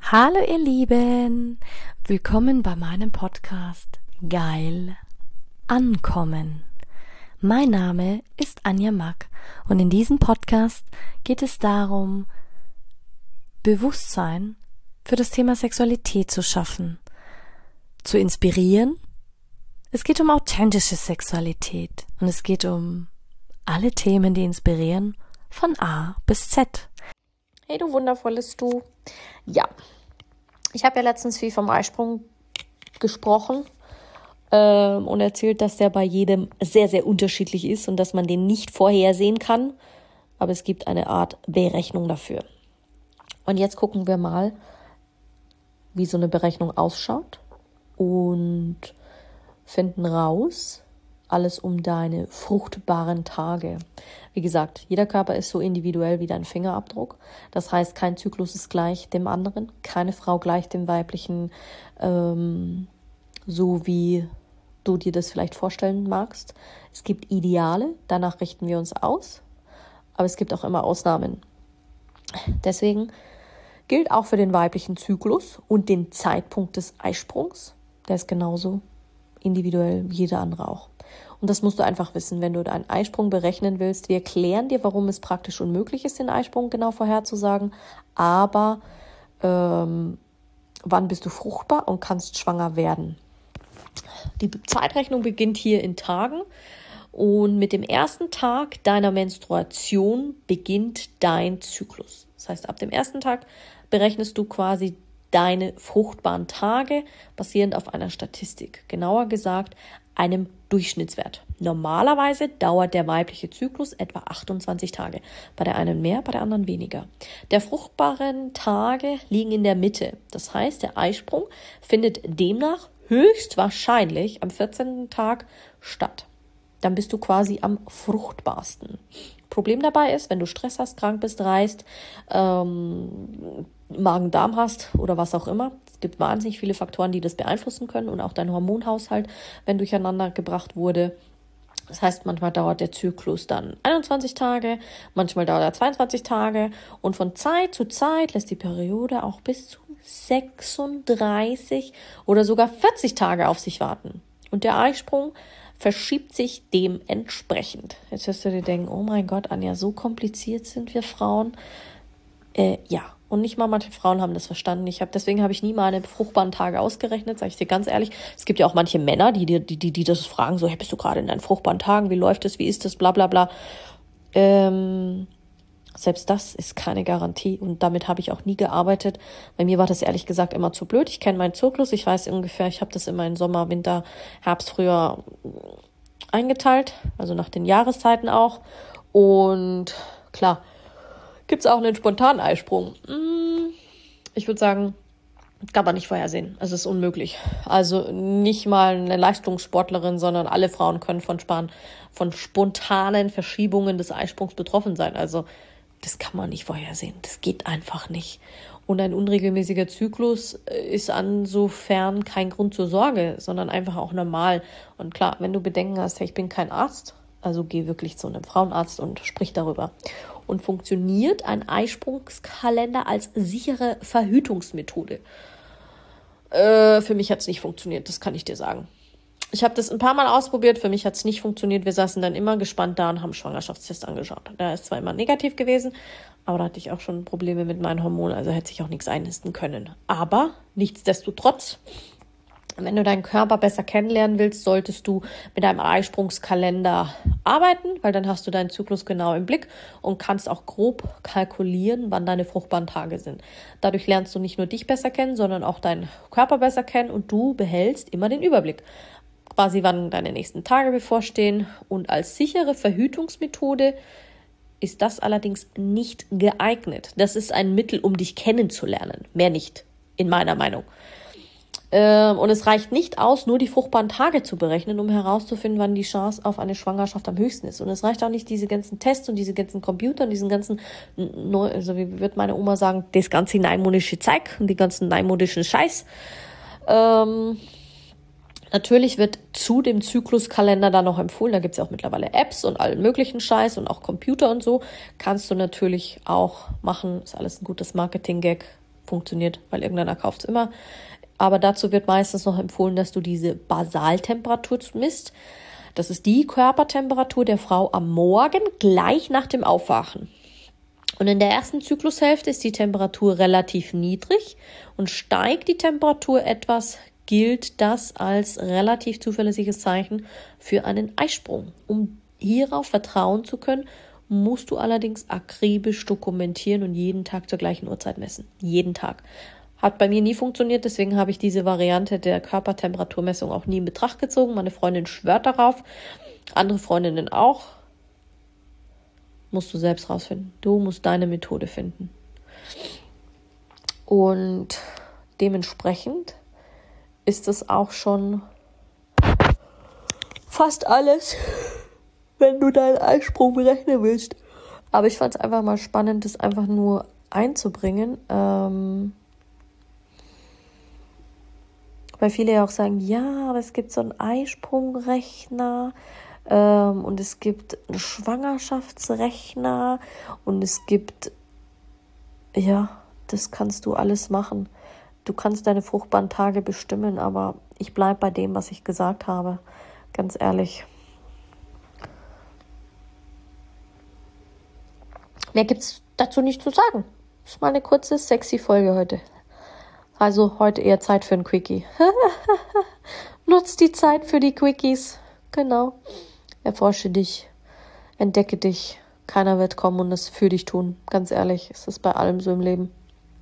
Hallo ihr Lieben, willkommen bei meinem Podcast Geil Ankommen. Mein Name ist Anja Mack und in diesem Podcast geht es darum, Bewusstsein für das Thema Sexualität zu schaffen, zu inspirieren. Es geht um authentische Sexualität und es geht um alle Themen, die inspirieren, von A bis Z. Hey du wundervolles Du. Ja, ich habe ja letztens viel vom Eisprung gesprochen und erzählt, dass der bei jedem sehr, sehr unterschiedlich ist und dass man den nicht vorhersehen kann. Aber es gibt eine Art Berechnung dafür. Und jetzt gucken wir mal, wie so eine Berechnung ausschaut und finden raus, alles um deine fruchtbaren Tage. Wie gesagt, jeder Körper ist so individuell wie dein Fingerabdruck. Das heißt, kein Zyklus ist gleich dem anderen, keine Frau gleich dem weiblichen, so wie du dir das vielleicht vorstellen magst. Es gibt Ideale, danach richten wir uns aus, aber es gibt auch immer Ausnahmen. Deswegen gilt auch für den weiblichen Zyklus und den Zeitpunkt des Eisprungs, der ist genauso individuell wie jeder andere auch. Und das musst du einfach wissen, wenn du deinen Eisprung berechnen willst. Wir erklären dir, warum es praktisch unmöglich ist, den Eisprung genau vorherzusagen. Aber wann bist du fruchtbar und kannst schwanger werden? Die Zeitrechnung beginnt hier in Tagen. Und mit dem ersten Tag deiner Menstruation beginnt dein Zyklus. Das heißt, ab dem ersten Tag berechnest du quasi deine fruchtbaren Tage basierend auf einer Statistik. Genauer gesagt, einem Durchschnittswert. Normalerweise dauert der weibliche Zyklus etwa 28 Tage. Bei der einen mehr, bei der anderen weniger. Der fruchtbaren Tage liegen in der Mitte. Das heißt, der Eisprung findet demnach höchstwahrscheinlich am 14. Tag statt. Dann bist du quasi am fruchtbarsten. Problem dabei ist, wenn du Stress hast, krank bist, reist, Magen-Darm hast oder was auch immer. Es gibt wahnsinnig viele Faktoren, die das beeinflussen können und auch dein Hormonhaushalt, wenn durcheinander gebracht wurde. Das heißt, manchmal dauert der Zyklus dann 21 Tage, manchmal dauert er 22 Tage und von Zeit zu Zeit lässt die Periode auch bis zu 36 oder sogar 40 Tage auf sich warten. Und der Eisprung verschiebt sich dementsprechend. Jetzt wirst du dir denken, oh mein Gott, Anja, so kompliziert sind wir Frauen. Ja, und nicht mal manche Frauen haben das verstanden. Deswegen habe ich nie meine fruchtbaren Tage ausgerechnet, sage ich dir ganz ehrlich. Es gibt ja auch manche Männer, die das fragen, so, hey, bist du gerade in deinen fruchtbaren Tagen? Wie läuft es? Wie ist das? Bla bla bla. Selbst das ist keine Garantie und damit habe ich auch nie gearbeitet. Bei mir war das ehrlich gesagt immer zu blöd. Ich kenne meinen Zyklus, ich weiß ungefähr, ich habe das immer in Sommer, Winter, Herbst, Frühjahr eingeteilt, also nach den Jahreszeiten auch. Und klar, gibt es auch einen spontanen Eisprung. Ich würde sagen, kann man nicht vorhersehen. Es ist unmöglich. Also nicht mal eine Leistungssportlerin, sondern alle Frauen können von spontanen Verschiebungen des Eisprungs betroffen sein. Also das kann man nicht vorhersehen. Das geht einfach nicht. Und ein unregelmäßiger Zyklus ist insofern kein Grund zur Sorge, sondern einfach auch normal. Und klar, wenn du Bedenken hast, hey, ich bin kein Arzt, also geh wirklich zu einem Frauenarzt und sprich darüber. Und funktioniert ein Eisprungskalender als sichere Verhütungsmethode? Für mich hat es nicht funktioniert, das kann ich dir sagen. Ich habe das ein paar Mal ausprobiert, für mich hat es nicht funktioniert. Wir saßen dann immer gespannt da und haben Schwangerschaftstest angeschaut. Der ist zwar immer negativ gewesen, aber da hatte ich auch schon Probleme mit meinen Hormonen, also hätte sich auch nichts einnisten können. Aber nichtsdestotrotz, wenn du deinen Körper besser kennenlernen willst, solltest du mit einem Eisprungskalender arbeiten, weil dann hast du deinen Zyklus genau im Blick und kannst auch grob kalkulieren, wann deine fruchtbaren Tage sind. Dadurch lernst du nicht nur dich besser kennen, sondern auch deinen Körper besser kennen und du behältst immer den Überblick. Quasi wann deine nächsten Tage bevorstehen und als sichere Verhütungsmethode ist das allerdings nicht geeignet. Das ist ein Mittel, um dich kennenzulernen, mehr nicht, in meiner Meinung. Und es reicht nicht aus, nur die fruchtbaren Tage zu berechnen, um herauszufinden, wann die Chance auf eine Schwangerschaft am höchsten ist. Und es reicht auch nicht, diese ganzen Tests und diese ganzen Computer und diesen ganzen, also wie wird meine Oma sagen, das ganze neumodische Zeug und die ganzen neumodischen Scheiß. Natürlich wird zu dem Zykluskalender dann noch empfohlen, da gibt es ja auch mittlerweile Apps und allen möglichen Scheiß und auch Computer und so, kannst du natürlich auch machen, ist alles ein gutes Marketing-Gag, funktioniert, weil irgendeiner kauft es immer. Aber dazu wird meistens noch empfohlen, dass du diese Basaltemperatur misst. Das ist die Körpertemperatur der Frau am Morgen, gleich nach dem Aufwachen. Und in der ersten Zyklushälfte ist die Temperatur relativ niedrig und steigt die Temperatur etwas, gilt das als relativ zuverlässiges Zeichen für einen Eisprung. Um hierauf vertrauen zu können, musst du allerdings akribisch dokumentieren und jeden Tag zur gleichen Uhrzeit messen. Jeden Tag. Hat bei mir nie funktioniert, deswegen habe ich diese Variante der Körpertemperaturmessung auch nie in Betracht gezogen. Meine Freundin schwört darauf, andere Freundinnen auch. Musst du selbst rausfinden. Du musst deine Methode finden. Und dementsprechend ist es auch schon fast alles, wenn du deinen Eisprung berechnen willst. Aber ich fand es einfach mal spannend, das einfach nur einzubringen. Weil viele ja auch sagen, ja, aber es gibt so einen Eisprungrechner und es gibt einen Schwangerschaftsrechner und es gibt, ja, das kannst du alles machen. Du kannst deine fruchtbaren Tage bestimmen, aber ich bleibe bei dem, was ich gesagt habe. Ganz ehrlich. Mehr gibt's dazu nicht zu sagen. Das ist mal eine kurze, sexy Folge heute. Also heute eher Zeit für ein Quickie. Nutz die Zeit für die Quickies. Genau. Erforsche dich. Entdecke dich. Keiner wird kommen und es für dich tun. Ganz ehrlich, es ist bei allem so im Leben.